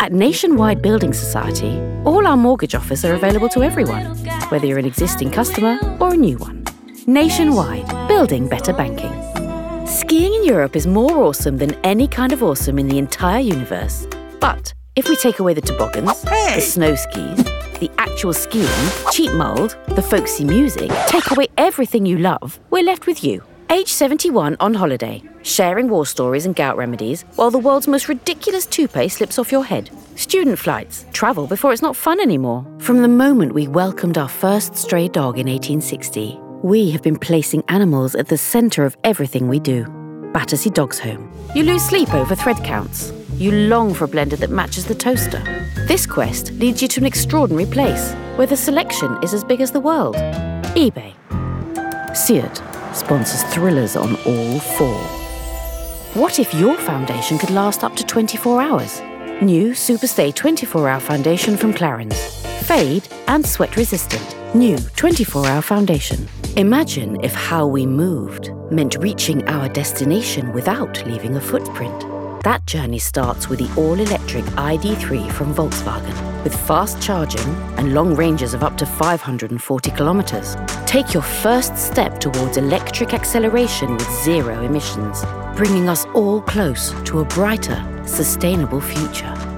At Nationwide Building Society, all our mortgage offers are available to everyone, whether you're an existing customer or a new one. Nationwide, building better banking. Skiing in Europe is more awesome than any kind of awesome in the entire universe. But if we take away the toboggans, the snow skis, the actual skiing, cheap mould, the folksy music, take away everything you love, we're left with you. Age 71 on holiday, sharing war stories and gout remedies, while the world's most ridiculous toupee slips off your head. Student flights, travel before it's not fun anymore. From the moment we welcomed our first stray dog in 1860, we have been placing animals at the centre of everything we do. Battersea Dogs Home. You lose sleep over thread counts. You long for a blender that matches the toaster. This quest leads you to an extraordinary place where the selection is as big as the world. eBay. Seared sponsors thrillers on all four. What if your foundation could last up to 24 hours? New Superstay 24-Hour Foundation from Clarins. Fade and sweat resistant. New 24-Hour Foundation. Imagine if how we moved meant reaching our destination without leaving a footprint. That journey starts with the all-electric ID.3 from Volkswagen. With fast charging and long ranges of up to 540 kilometers. Take your first step towards electric acceleration with zero emissions, bringing us all close to a brighter, sustainable future.